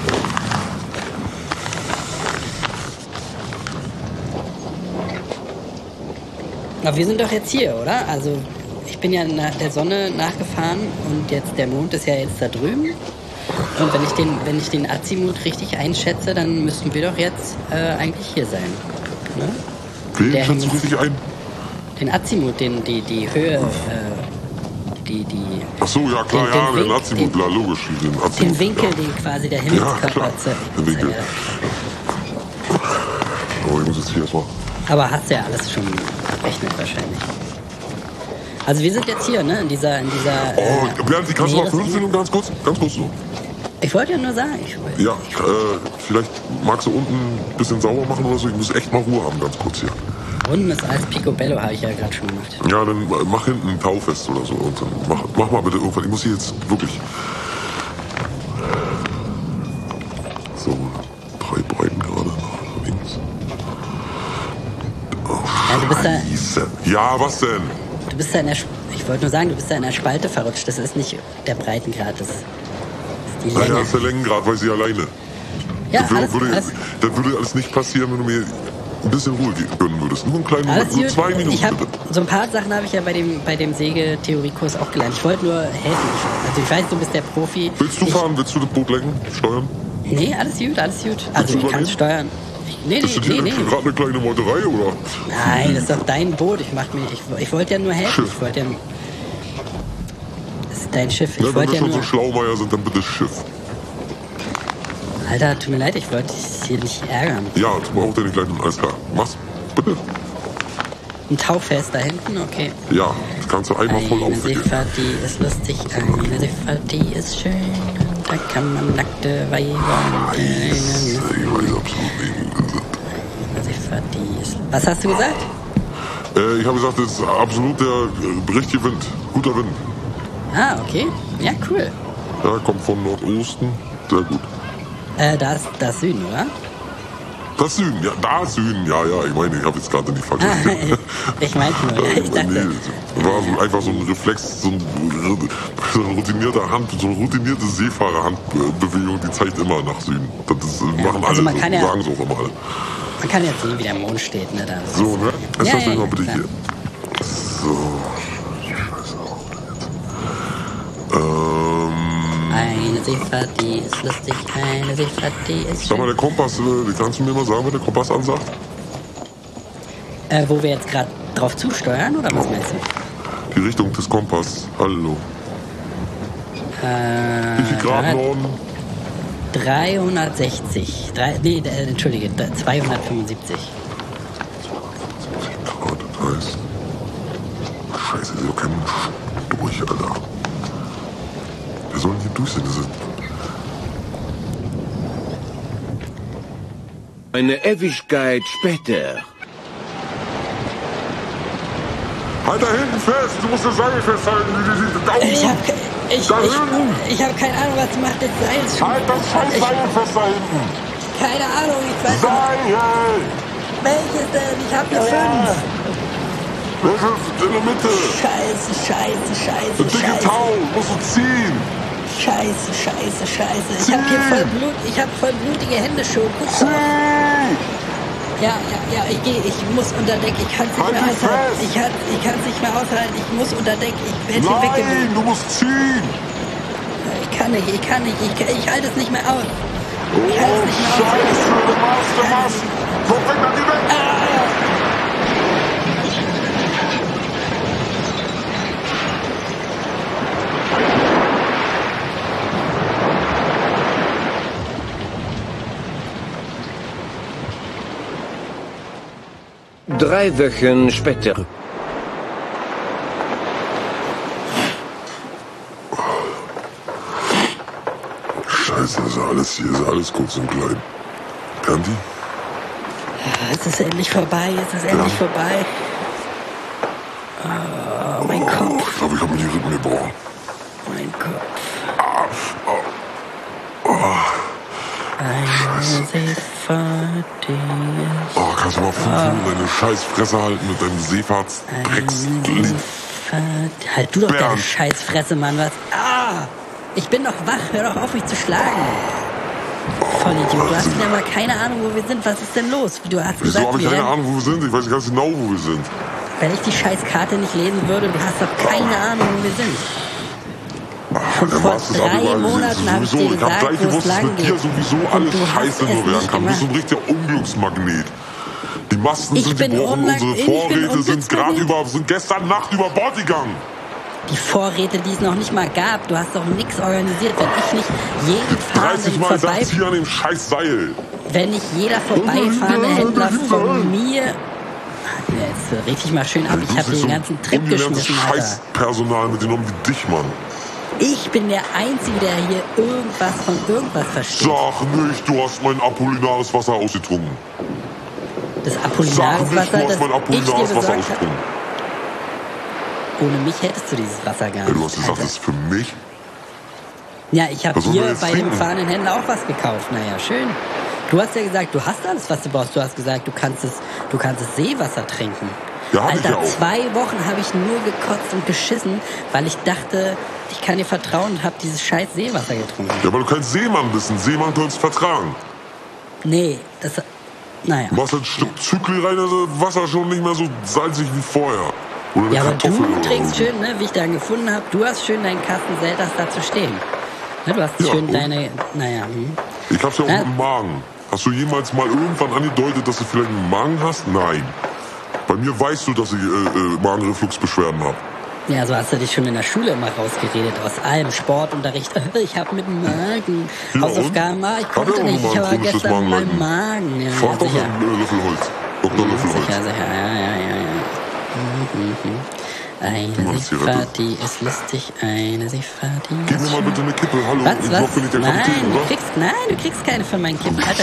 Aber wir sind doch jetzt hier, oder? Also, ich bin ja der Sonne nachgefahren und jetzt der Mond ist ja jetzt da drüben. Und wenn ich den Azimut richtig einschätze, dann müssten wir doch jetzt eigentlich hier sein. Ne? Wen Der schätzt du Himmel- richtig ein? Den Azimut, die Höhe, die Ach so, ja klar, Den ja, den Wink- Azimut, den- klar, logisch. Den Azimut, den Winkel, ja. den quasi der Ja, klar, Himmelskörper den Winkel. zeigt. Oh, ich muss jetzt hier erstmal. Aber hast ja alles schon berechnet wahrscheinlich. Also wir sind jetzt hier, ne? In dieser Oh, Bernd, die kannst du mal Meeres- 15 und ganz kurz so. Ich wollte ja nur sagen, Ja, vielleicht magst du unten ein bisschen sauber machen oder so. Ich muss echt mal Ruhe haben, ganz kurz hier. unten ist alles Picobello, habe ich ja gerade schon gemacht. Ja, dann mach hinten ein Taufest oder so. Und dann mach mal bitte irgendwas. Ich muss hier jetzt wirklich. So, 3 Breiten gerade nach links. Oh, Ja, du bist da- Scheiße. Ja, was denn? Du bist da ich wollte nur sagen, du bist da in der Spalte verrutscht. Das ist nicht der Breitengrad, das ist die Länge. Naja, ist der Längengrad, weiß ich alleine. Ja, Das alles, würde, alles, das würde alles nicht passieren, wenn du mir ein bisschen Ruhe gönnen würdest. Nur einen kleinen alles Moment, nur gut. 2 Minuten Ich hab, bitte. so ein paar Sachen habe ich ja bei dem Segeltheoriekurs auch gelernt. Ich wollte nur helfen. Also ich weiß, du bist der Profi. Willst du fahren? Willst du das Boot lenken? Steuern? Nee, alles gut, alles gut. Also ich kann übernehmen? es steuern. Nee. Ist das hier gerade eine kleine Meuterei, oder? Nein, das ist doch dein Boot. Ich wollte ja nur helfen. Schiff. Ich wollte ja. Das ist dein Schiff. Ja, Ich wenn wollte wir ja schon so nur. Schlaumeier sind, dann bitte Schiff. Alter, tut mir leid, ich wollte dich hier nicht ärgern. Ja, das braucht ihr nicht gleich. Alles klar. Mach's. Bitte. Ein Tauffest da hinten, okay. Ja, das kannst du einmal voll Eine aufwickeln. Seefahrt, die ist lustig. Eine Seefahrt, die ist schön. Da kann man nackte Weiber. Scheiße, ich weiß absolut nicht. Eine Seefahrt, die ist. Was hast du gesagt? Ich habe gesagt, das ist absolut der richtige Wind. Guter Wind. Ah, okay. Ja, cool. Ja, kommt von Nordosten. Sehr gut. Da ist Süden, oder? Das Süden, ja, da ist Süden. Ja, ich meine, ich habe jetzt gerade nicht vergessen. Ich meinte nur, ja, ich dachte. Nee, war so, einfach so ein Reflex, so ein routinierte Seefahrerhandbewegung, die zeigt immer nach Süden. Das machen also alle, man kann ja- sagen es auch immer alle. Man kann jetzt sehen, wie der Mond steht, ne? Da. So, ne? Jetzt Ja, lass mich ja, mal bitte klar. hier. So. Scheiße. Eine Seefahrt, die ist lustig. Eine Seefahrt, die ist Sag mal, schön. der Kompass, kannst du mir mal sagen, was der Kompass ansagt? Wo wir jetzt gerade drauf zusteuern, oder was meinst du? Die Richtung des Kompass. Hallo. Wie viel Grad Norden? 360. Entschuldige, 275. Grad, das heißt. Scheiße, ist doch kein Mensch durch, Alter. Wir sollen hier durch sein. Das ist Eine Ewigkeit später. halt da hinten fest! Du musst das Seil festhalten! Da oben! Ich hab keine Ahnung, was macht das Seil schon. Halt das scheiß Seil fest da hinten! Keine Ahnung, ich weiß nicht. Seil! Welches denn? Ich hab hier 5. Das ist in der Mitte! Scheiße. Das dicke Tau! Musst du ziehen! Scheiße. Ich hab voll blutige Hände schon. Guck mal. Ja, ich muss unter Deck. Ich kann's nicht Halt mehr dich aushalten. fest. Ich kann's nicht mehr aushalten. Ich muss unter Deck. Ich werde hier Nein, weggewogen. du musst ziehen! Ich kann nicht. Ich halte es nicht mehr aus. Oh, Ich halte es nicht mehr aus. Scheiße, der Mast! Guck weg, dann geh weg! 3 Wochen später. Scheiße, ist alles kurz und klein. Ganti? Es ist endlich vorbei, vorbei. Oh, mein Kopf. Ich glaube, ich habe mir die Rippen gebrochen. Mein Kopf. Kannst du mal 5 Minuten deine Scheißfresse halten mit deinem Seefahrtsdrecksglied? Halt du doch deine Scheißfresse, Mann, was? Ich bin doch wach, hör doch auf, mich zu schlagen. Vollidiot, du hast ja mal keine Ahnung, wo wir sind. Was ist denn los? Du hast Wieso gesagt, habe ich keine Ahnung, wo wir sind? Ich weiß ganz genau, wo wir sind. Wenn ich die Scheißkarte nicht lesen würde, du hast doch keine Ahnung, wo wir sind. Schon vor 3 Monaten habe ich dir gesagt, ich habe gleich gewusst, dass mit dir sowieso alles scheiße nur werden kann. Du bist ein richtiger Unglücksmagnet. Die Masten sind gebrochen, unsere Vorräte sind gestern Nacht über Bord gegangen. Die Vorräte, die es noch nicht mal gab. Du hast doch nichts organisiert, wenn ich nicht jeden fahrenden 30 Mal sagst hier an dem scheiß Seil. Wenn nicht jeder vorbeifahrende Händler von mir... Jetzt richtig mal schön ab. Ich habe den ganzen Trip geschmissen, Alter. Scheißpersonal mitgenommen wie dich, Mann. Ich bin der Einzige, der hier irgendwas von irgendwas versteht. Sag nicht, du hast mein apollinares Wasser ausgetrunken. Das apollinares Wasser, du hast mein apollinares Wasser ausgetrunken. Ohne mich hättest du dieses Wasser gar nicht. Ja, du hast gesagt, das ist für mich? Ja, ich habe hier bei dem fahrenden Händler auch was gekauft. Naja, schön. Du hast ja gesagt, du hast alles, was du brauchst. Du hast gesagt, du kannst das Seewasser trinken. Ja, Alter, ich ja auch. 2 Wochen habe ich nur gekotzt und geschissen, weil ich dachte, ich kann dir vertrauen und habe dieses scheiß Seewasser getrunken. Ja, weil du kein Seemann bist. Ein Seemann kannst du vertragen. Nee, naja. Du machst ein Stück Zykli rein, das Wasser schon nicht mehr so salzig wie vorher. Oder eine Ja, aber Kartoffel du trinkst so. schön, ne, wie ich dann gefunden habe, du hast schön deinen Kasten Selters da zu stehen. Ne, du hast schön und? deine, Ich hab's ja auch im Magen. Hast du jemals mal irgendwann angedeutet, dass du vielleicht einen Magen hast? Nein. Bei mir weißt du, dass ich Magenrefluxbeschwerden habe. Ja, so hast du dich schon in der Schule immer rausgeredet, aus allem Sportunterricht. Ich hab mit dem Magen Ja, Hausaufgaben, ich konnte nicht, ich habe gestern meinen Magen. Ja, frag doch einen Löffelholz. Dr. Löffelholz. Sicher, ja. Eine Seefahrt, ist lustig, eine Seefahrt, Gib mir mal bitte eine Kippe, hallo. Was? Bin ich der Kapitän, oder? Du kriegst keine von meinen Kippen. Alter,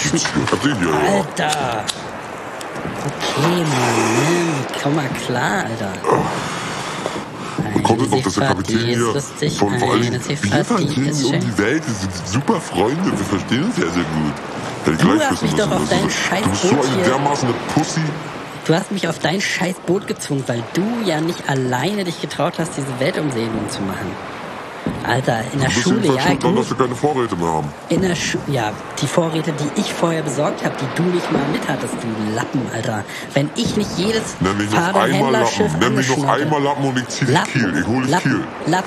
Alter. Okay, Mann, komm mal klar, Alter. Kommt es noch, dass der Kapitän hier von vor allem wir verstehen um die Welt, wir sind super Freunde, wir verstehen uns ja sehr gut. Du hast mich doch auf dein scheiß Du bist so eine dermaßen eine Pussy. Du hast mich auf dein scheiß Boot gezwungen, weil du ja nicht alleine dich getraut hast, diese Weltumsegelung zu machen. Alter, in der Schule, ja gut. Dann, dass wir keine Vorräte mehr haben. In der ja, die Vorräte, die ich vorher besorgt habe, die du nicht mal mit hattest, du Lappen, Alter. Wenn ich nicht jedes Nenn mich noch einmal Lappen. Nenn mich noch einmal Lappen und ich zieh dich Kiel. Ich hol dich Kiel.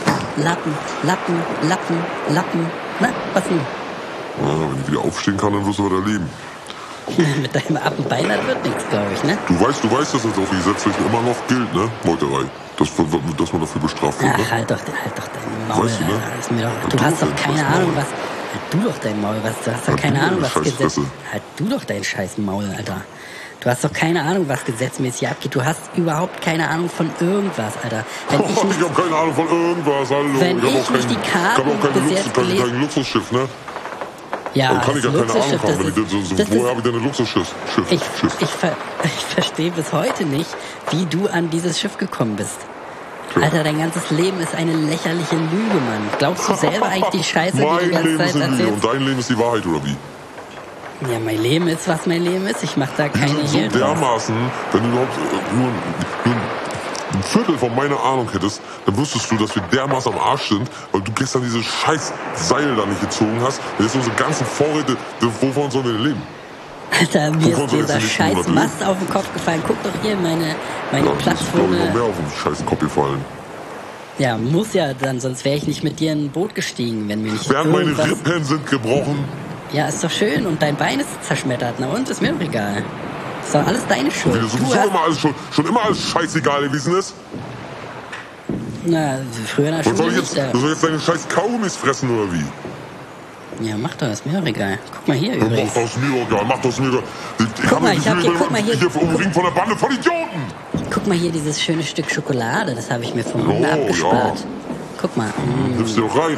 Lappen. Na, was nun? Ja, wenn ich wieder aufstehen kann, dann wirst du was erleben. Mit deinem Appenbein, das wird nichts, glaube ich, ne? Du weißt, dass das auch gesetzlich immer noch gilt, ne? Meuterei. Dass man dafür bestraft wird, ne? Ach, halt doch dein Maul. Weißt du, ne? Du hast doch keine Ahnung, was... Halt du doch dein Maul, du hast doch keine Ahnung, was Gesetz... Halt du doch dein scheiß Maul, Alter. Du hast doch keine Ahnung, was gesetzmäßig abgeht. Du hast überhaupt keine Ahnung von irgendwas, Alter. Ich hab keine Ahnung von irgendwas, hallo. Wenn ich nicht die Karten bis jetzt gelesen... kein Luxusschiff, ne? Ja, dann kann ich ja keine Ahnung haben. Woher habe ich denn ein Luxusschiff? Ich verstehe bis heute nicht, wie du an dieses Schiff gekommen bist. Tja. Alter, dein ganzes Leben ist eine lächerliche Lüge, Mann. Glaubst du selber eigentlich die Scheiße, die du die ganze Zeit erzählst? Und dein Leben ist die Wahrheit, oder wie? Ja, mein Leben ist, was mein Leben ist. Ich mach da keine Hehl so dermaßen, wenn du überhaupt nur ein Viertel von meiner Ahnung hättest, dann wüsstest du, dass wir dermaßen am Arsch sind, weil du gestern dieses scheiß Seil da nicht gezogen hast. Jetzt unsere ganzen Vorräte, wovon sollen wir denn leben? Alter, mir ist dieser scheiß Mast auf den Kopf gefallen. Guck doch hier, meine Plattform. Ich noch mehr auf den scheiß Kopf gefallen. Ja, muss ja dann, sonst wäre ich nicht mit dir in ein Boot gestiegen, wenn mir nicht Während meine Rippen sind gebrochen. Ja, ist doch schön und dein Bein ist zerschmettert. Na und, ist mir doch egal. Ist doch alles deine Schuld. Wie sowieso schon immer alles scheißegal gewesen ist. Na, früher in der Schule soll ich jetzt deine scheiß Kaugummis fressen, oder wie? Ja, mach doch, ist mir auch egal. Guck mal hier Mach übrigens. das mir egal, mach das mir egal. Guck mal, ich hab hier, guck mal hier. Hier umringt von der Bande von Idioten. Guck mal hier, dieses schöne Stück Schokolade, das habe ich mir vom Oh, Hunde abgespart. ja. Guck mal. Nimmst du doch rein.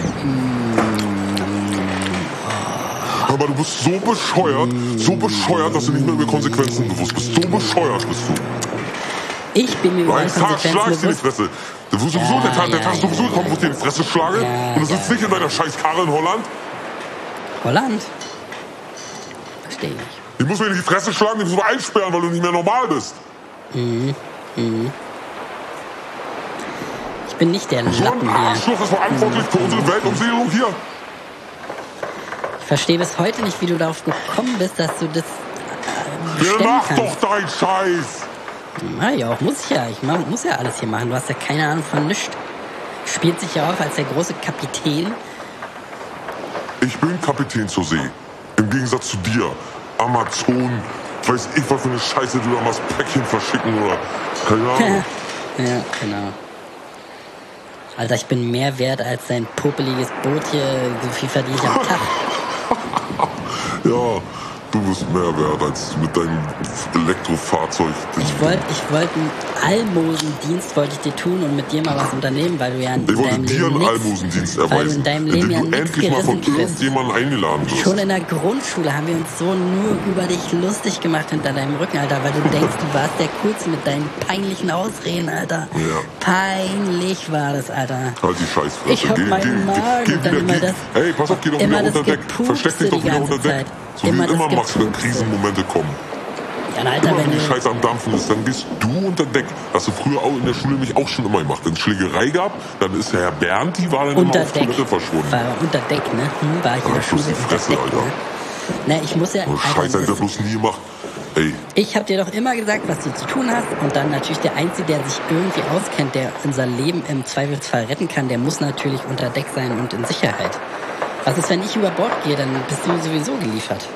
Aber du bist so bescheuert, dass du nicht mehr über Konsequenzen bewusst bist. So bescheuert bist du. Ich bin mir über Eines Tages Konsequenzen schlagst du in die bewusst. Fresse. Der Tag ist sowieso gekommen, wo ich dir in die Fresse schlage. Ja, Und du sitzt ja. nicht in deiner scheiß Karre in Holland. Holland? Verstehe ich nicht. Ich muss mir in die Fresse schlagen, ich muss mal einsperren, weil du nicht mehr normal bist. Ich bin nicht der So ein Lappen hier. Arschloch ist verantwortlich für unsere Weltumsegelung hier. Ich verstehe bis heute nicht, wie du darauf gekommen bist, dass du das Wer bestimmen macht kannst. doch deinen Scheiß? Ja, ja, auch muss ich ja. Ich muss ja alles hier machen. Du hast ja keine Ahnung von nichts. Spielt sich ja auf als der große Kapitän. Ich bin Kapitän zur See. Im Gegensatz zu dir. Amazon, weiß ich, was für eine Scheiße du da machst. Päckchen verschicken oder keine Ahnung. Ja, genau. Alter, ich bin mehr wert als dein popeliges Boot hier. So viel verdiene ich am Tag. Ja, du bist mehr wert als mit deinem Elektrofahrzeug. Ich wollte einen Almosendienst wollte ich dir tun und mit dir mal was unternehmen, weil du ja in Ich wollte deinem dir Leben einen nix, Almosendienst weil du erweisen, in deinem Leben ja indem du nichts endlich mal von gerissen bist. irgendjemandem eingeladen wirst. Schon in der Grundschule haben wir uns so nur über dich lustig gemacht hinter deinem Rücken, Alter, weil du denkst, du warst der Coolste mit deinen peinlichen Ausreden, Alter. Ja. Peinlich war das, Alter. Halt die Scheißfresse. Ich hab meinen Magen und dann immer das... Hey, pass auf, geh doch immer wieder das unter Deck. Gepupste Versteck dich doch die wieder ganze unter Deck. Zeit. So wie Immer du das immer machst, wenn Gepupste. Krisenmomente kommen. Ja, Alter, Immer wenn wenn die du... Scheiße am Dampfen ist, dann gehst du unter Deck. Hast du früher auch in der Schule nämlich auch schon immer gemacht. Wenn es Schlägerei gab, dann ist der Herr Bernd, die war dann immer Unter auf Deck. Toilette verschwunden. War unter Deck, ne? War ich in der Ja, Schule bloß die unter Fresse, Deck, Alter. ne? Na, ich muss ja... Oh, Alter, Scheiße, das- hätte er bloß nie gemacht. Ey, Ich habe dir doch immer gesagt, was du zu tun hast. Und dann natürlich der Einzige, der sich irgendwie auskennt, der unser Leben im Zweifelsfall retten kann, der muss natürlich unter Deck sein und in Sicherheit. Was ist, wenn ich über Bord gehe? Dann bist du sowieso geliefert.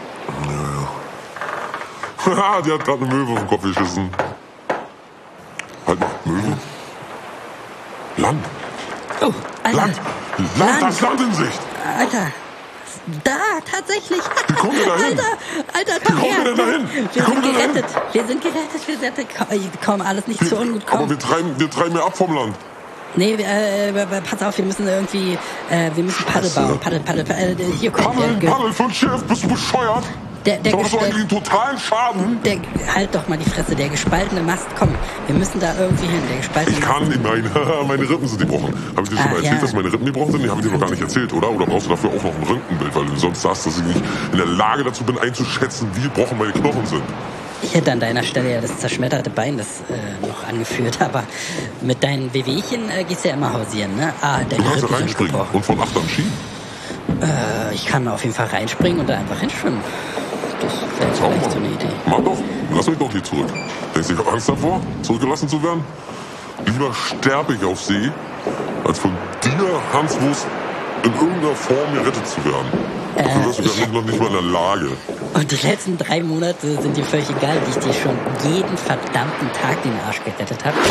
haha, die hat gerade eine Möwe auf den Kopf geschissen. Halt mal, Möwe. Land. Oh, Alter. Land. Land, das Land in Sicht. Alter. Da, tatsächlich. Wie kommen wir da hin? Alter, Wie kommen wir denn da hin? Wie Wir kommen sind wir da hin? gerettet. Wir sind gerettet. Wir sind komm, alles nicht so ungut. Aber Komm. wir treiben ja ab vom Land. Nee, pass auf, wir müssen irgendwie, wir müssen Paddel bauen. Paddel. Hier, komm. Paddel für ein Schiff, bist du bescheuert? Der Da hast du eigentlich einen totalen Schaden. halt doch mal die Fresse, der gespaltene Mast, komm, wir müssen da irgendwie hin, der gespaltene Ich Mast. kann nicht, nein, meine Rippen sind gebrochen. Habe ich dir schon mal erzählt, ja. dass meine Rippen gebrochen sind? Die habe ich dir noch gar nicht erzählt, oder? Oder brauchst du dafür auch noch ein Röntgenbild, weil du sonst sagst, dass ich nicht in der Lage dazu bin, einzuschätzen, wie gebrochen meine Knochen sind. Ich hätte an deiner Stelle ja das zerschmetterte Bein noch angeführt, aber mit deinen Wehwehchen gehst du ja immer hausieren, ne? Der Du kannst ja Rippen sind reinspringen gebrochen. und von Achtern schieben. Ich kann auf jeden Fall reinspringen und da einfach hinschwimmen. Das wäre Schau vielleicht mal. so eine Idee. Mach doch, lass mich doch hier zurück. Denkst du, ich habe Angst davor, zurückgelassen zu werden? Lieber sterbe ich auf See, als von dir, Hans Wurst, in irgendeiner Form gerettet zu werden. Dafür wirst du ja noch nicht mal in der Lage. Und die letzten 3 Monate sind dir völlig egal, wie ich dir schon jeden verdammten Tag den Arsch gerettet habe.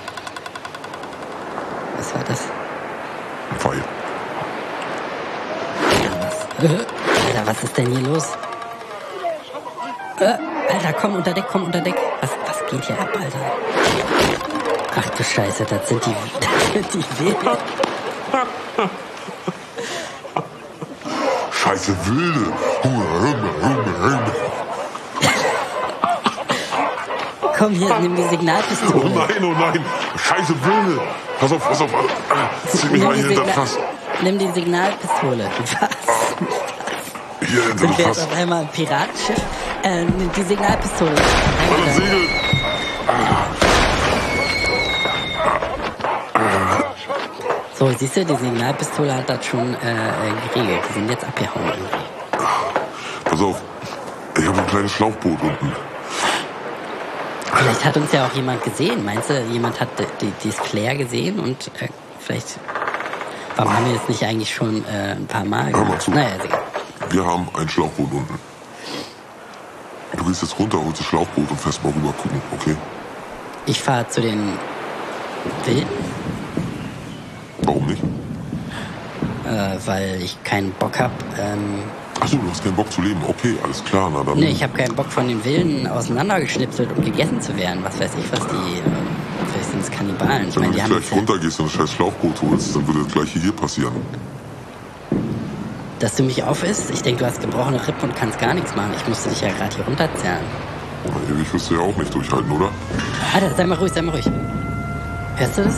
Was war das? Ein Pfeil. Alter, was ist denn hier los? Alter, komm unter Deck. Was geht hier ab, Alter? Ach du Scheiße, das sind die Wilden. Scheiße Wilde. Komm hier, nimm die Oh Signalpistole. nein. Scheiße Wilde. Pass auf. Zieh mich mal hier hinter Fass. Nimm die Signalpistole. Was? Hier hinter Sind wir jetzt Fass. auf einmal ein Piratenschiff? Nimm die Signalpistole. Meine Segel. So, siehst du, die Signalpistole hat das schon geregelt. Die sind jetzt abgehauen irgendwie. Pass auf. Ich habe ein kleines Schlauchboot unten. Vielleicht hat uns ja auch jemand gesehen. Meinst du, jemand hat dieses Flair gesehen und vielleicht... Warum haben wir das nicht eigentlich schon ein paar Mal Hör mal gemacht? zu. Naja, ist egal. Wir haben ein Schlauchboot unten. Du gehst jetzt runter, holst das Schlauchboot und fährst mal rüber gucken, okay? Ich fahre zu den Wilden. Warum nicht? weil ich keinen Bock habe. Achso, du hast keinen Bock zu leben. Okay, alles klar. Na dann. Nee, ich habe keinen Bock von den Wilden auseinandergeschnipselt und gegessen zu werden. Was weiß ich, was die... vielleicht sind es Kannibalen. Ich Wenn meine, du die gleich haben... runtergehst und ein scheiß Schlauchboot holst, dann würde das gleiche hier passieren. Dass du mich aufisst? Ich denke, du hast gebrochene Rippen und kannst gar nichts machen. Ich musste dich ja gerade hier runterzerren. Na, ewig wirst du ja auch nicht durchhalten, oder? Alter, sei mal ruhig, sei mal ruhig. Hörst du das?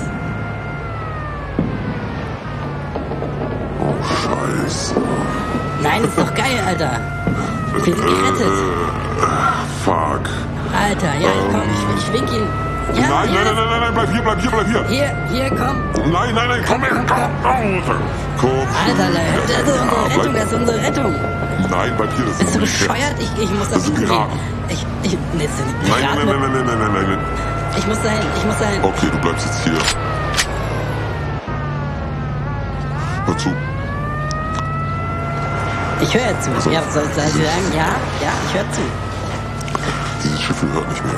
Oh, scheiße. Nein, ist doch geil, Alter. Wir sind gerettet. Fuck. Alter, ja, ich wink ihn. Ja, Nein, ja. nein, bleib hier. Hier, komm. Nein, komm her, komm. Alter, das ist unsere Rettung. Nein, bleib hier, das Bist du ist bescheuert? Ich muss da Das sind hinten Piraten. gehen. Nee, das sind Piraten. Nein. Ich muss dahin. Okay, du bleibst jetzt hier. Hör zu. Ich höre ja zu. Also, Ja, soll ich sagen? Ja, ich höre zu. Dieses Schiff hier hört nicht mehr.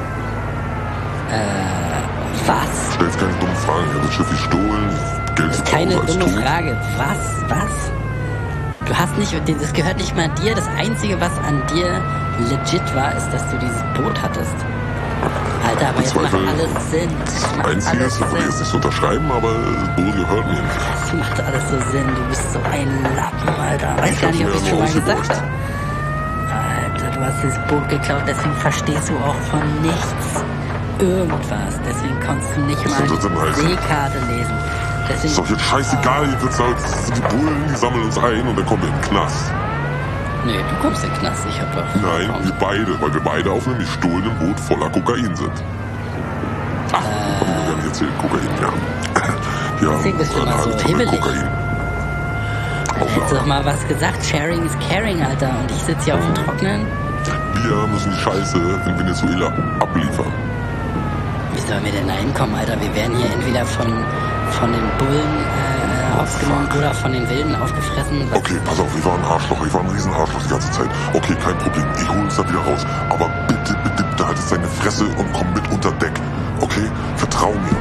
Was? Stell jetzt keine dummen Fragen. Ich habe das Schiff gestohlen. Geld Das zu ist keine Hause als dumme tot. Frage. Was? Du hast nicht, das gehört nicht mal dir. Das Einzige, was an dir legit war, ist, dass du dieses Boot hattest. Alter, aber jetzt macht Zweifel- alles Sinn. Das Einzige ist, ich will jetzt nicht so unterschreiben, aber das Boot gehört mir nicht. Das macht alles so Sinn. Du bist so ein Lappen, Alter. Weiß gar nicht, ob ich schon mal gesagt habe. Alter, du hast dieses Boot geklaut, deswegen verstehst du auch von nichts irgendwas. Deswegen konntest du nicht mal soll das denn die heißen? Seekarte lesen. Deswegen, Ist doch jetzt scheißegal, jetzt wird's halt, die Bullen, die sammeln uns ein und dann kommen wir in den Knast. Nee, du kommst in den Knast. Ich hab doch... Nein, wir beide, weil wir beide auf einem gestohlenen Boot voller Kokain sind. Ach, hab ich mir gar nicht erzählt, Kokain, ja. Ja, Deswegen bist du eine immer so halbe Tonne hibbelig. Kokain. Hättest du doch mal was gesagt. Sharing is caring, Alter. Und ich sitze hier auf dem Trocknen. Wir müssen die Scheiße in Venezuela abliefern. Wie sollen wir denn da hinkommen, Alter? Wir werden hier entweder von den Bullen aufgenommen oder von den Wilden aufgefressen. Okay, pass auf, ich war ein Arschloch, ich war ein Riesenarschloch die ganze Zeit. Okay, kein Problem, ich hole uns da wieder raus. Aber bitte, haltest deine Fresse und komm mit unter Deck. Okay? Vertrau mir.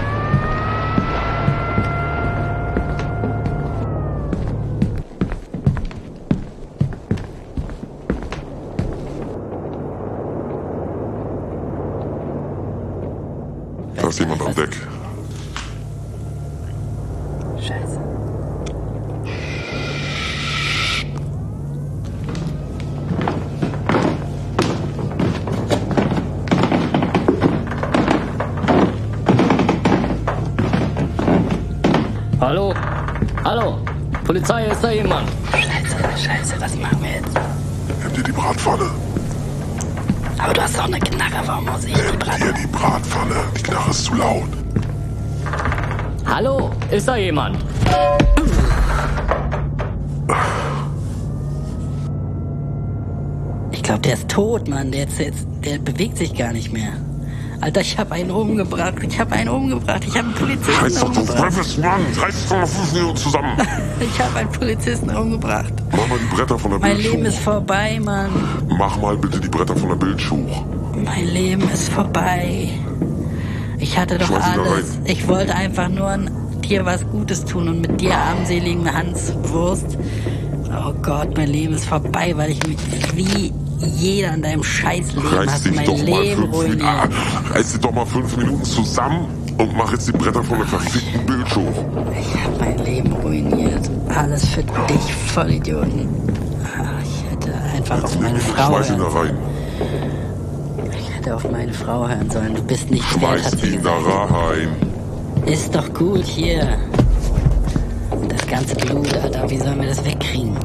Da ist jemand am Deck. Scheiße. Hallo? Hallo? Polizei, ist da jemand? Scheiße, was machen wir jetzt? Nimm dir die Bratpfanne. Aber du hast doch eine Knarre, warum muss ich die Nimm Brat? dir die Bratpfanne. Die Knarre ist zu laut. Hallo? Ist da jemand? Ich glaube, der ist tot, Mann. Der bewegt sich gar nicht mehr. Alter, ich habe einen umgebracht. Ich habe einen Polizisten Reiß doch, du umgebracht. Teufels Mann. Reiß doch mal 5 Minuten zusammen. Ich habe einen Polizisten umgebracht. Mach mal die Bretter von der Mein Bildschuh. Leben ist vorbei, Mann. Mach mal bitte die Bretter von der Bildschuh. Mein Leben ist vorbei. Ich hatte doch Schmeiß ihn da alles. rein. Ich wollte einfach nur dir was Gutes tun und mit dir armseligen Hanswurst. Oh Gott, mein Leben ist vorbei, weil ich mich wie jeder in deinem Scheißleben Reiß hast dich mein doch mal Leben 5 Minuten. ruiniert. Reiß dich doch mal 5 Minuten zusammen und mach jetzt die Bretter von der verfickten Bildschuh. Ich hab mein Leben ruiniert. Alles für dich, Vollidioten. Ich hätte einfach auf meine Frau Schmeiß ihn da hören rein. Ich hätte auf meine Frau hören sollen. Du bist nicht wert, hat Schmeiß sie ihn da gesagt. rein. Ist doch gut hier. Das ganze Blut, Alter. Wie sollen wir das wegkriegen?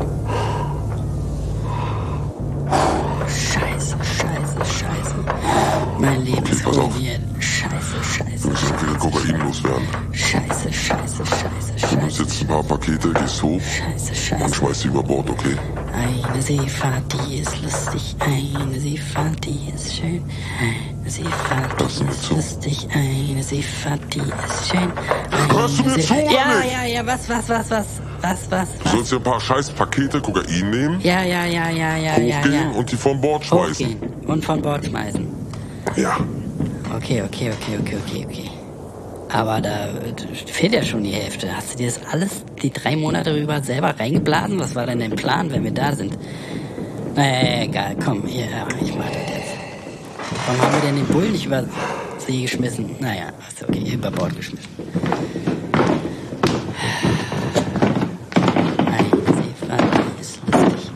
Scheiße. Mein Leben ist pass auf. ruiniert. Scheiße. Wir müssen auch wieder Kokain loswerden. Scheiße. Du nimmst jetzt ein paar Pakete, gehst hoch und schmeißt sie über Bord, okay? Eine Seefahrt, die ist lustig. Eine Seefahrt, die ist schön. Eine Seefahrt, Hörst du die mir ist zu? lustig. Eine Seefahrt, die ist schön. Hörst du mir zu, oder nicht? Ja, was? Du sollst dir ein paar scheiß Pakete Kokain nehmen, Ja. hochgehen und die vom Bord schmeißen. Hochgehen und von Bord schmeißen. Ja. Okay. Aber da fehlt ja schon die Hälfte. Hast du dir das alles die 3 Monate rüber selber reingeblasen? Was war denn dein Plan, wenn wir da sind? Naja, egal, komm, ja, ich mach das jetzt. Warum haben wir denn den Bullen nicht über See geschmissen? Naja, ist okay, über Bord geschmissen. Eine Seefahrt ist lustig.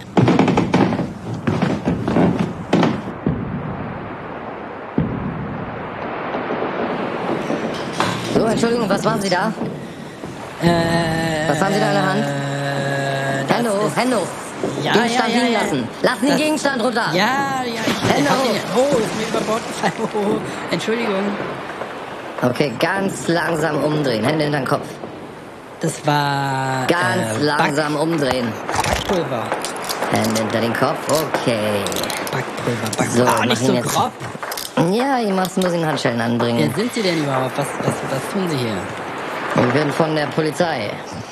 So, Entschuldigung, was waren Sie da? Was haben Sie da in der Hand? Hände hoch, Hände hoch. Ja, Gegenstand liegen lassen. Lassen Sie den Gegenstand runter. Ja, ich Hände hab hoch. den, oh, ist mir über Bord gefallen. Oh, Entschuldigung. Okay, ganz langsam umdrehen. Hände hinter den Kopf. Das war Ganz langsam umdrehen. Backpulver. Hände hinter den Kopf. Okay. Backpulver. So, Ah, nicht mach so ihn jetzt. grob. Ja, ich muss ihn Handschellen anbringen. Wer sind Sie denn überhaupt? Was tun Sie hier? Ich bin von der Polizei.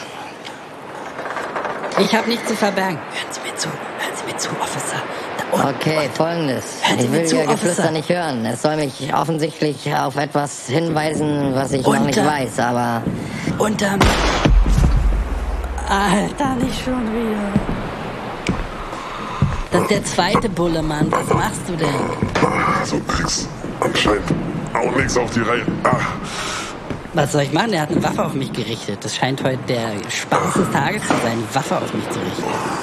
Ich habe nichts zu verbergen. Hören Sie mir zu, Officer. Da unten. Okay, folgendes. Hören Sie Ich mir will zu, Ihr Officer. Geflüster nicht hören. Es soll mich offensichtlich auf etwas hinweisen, was ich noch nicht Unter- weiß, aber... Unterm... Alter, nicht schon wieder. Das ist der zweite Bulle, Mann. Was machst du denn? Also kriegst anscheinend auch nichts auf die Reihe. Was soll ich machen? Der hat eine Waffe auf mich gerichtet. Das scheint heute der Spaß des Tages zu sein, eine Waffe auf mich zu richten.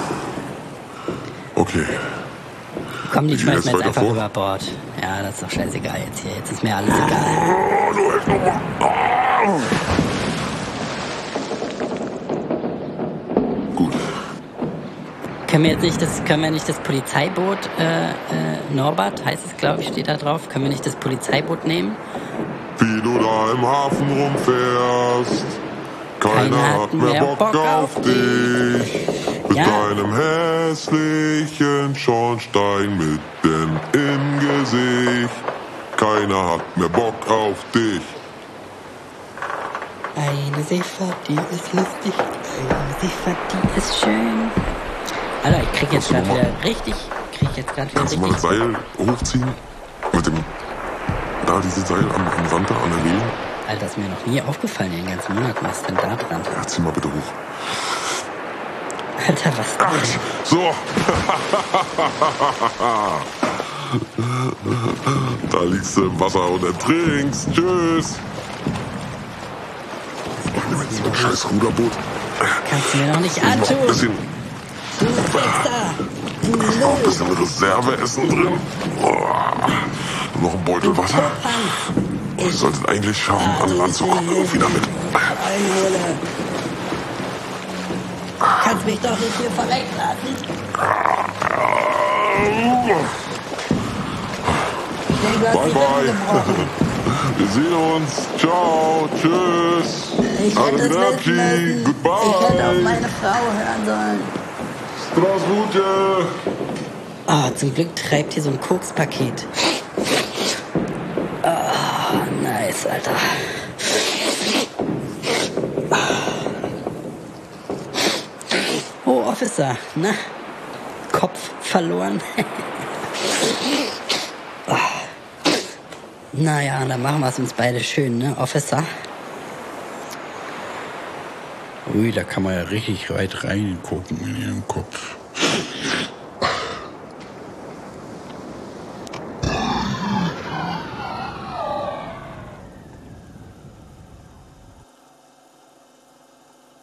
Okay. Komm, die Ich gehe schmeißen wir jetzt jetzt einfach weiter vor. über Bord. Ja, das ist doch scheißegal jetzt hier. Jetzt ist mir alles egal. Oh, du echt nochmal. Gut. Können wir nicht das Polizeiboot, Norbert heißt es, glaube ich, steht da drauf. Können wir nicht das Polizeiboot nehmen? Wie du da im Hafen rumfährst. Keiner hat mehr Bock auf dich. Mit Ja. deinem hässlichen Schornstein mitten im Gesicht. Keiner hat mehr Bock auf dich. Eine Seefahrt, die ist lustig. Eine Seefahrt, die ist schön. Alter, ich krieg jetzt Kannst du gerade noch wieder richtig. Kannst du mal das Seil hochziehen? Mit dem. Da, dieses Seil am Rand da, an der Reling? Alter, ist mir noch nie aufgefallen in den ganzen Monaten. Was ist denn da dran? Ja, zieh mal bitte hoch. Alter, was denn? So. Da liegst du im Wasser und ertrinkst. Tschüss. Nimm jetzt so ein scheiß Ruderboot. Kannst du mir noch nicht Noch ein antun. bisschen, Du Wichser. Du noch ein bisschen Reserveessen drin. Noch ein Beutel Wasser. Ich sollte es eigentlich schaffen, an Land zu kommen. Irgendwie damit. Einhole. Kannst mich doch nicht hier verrecken lassen. Bye, bye. Wir sehen uns. Ciao. Tschüss. Ich hätte es wissen Arrivederci. müssen. Ich hätte auf Goodbye. meine Frau hören sollen. Strasbourg. Ah, zum Glück treibt hier so ein Kokspaket. Ah, nice, Alter. Oh, Officer, na? Kopf verloren. Ah. Naja, dann machen wir es uns beide schön, ne, Officer? Ui, da kann man ja richtig weit reingucken in ihren Kopf.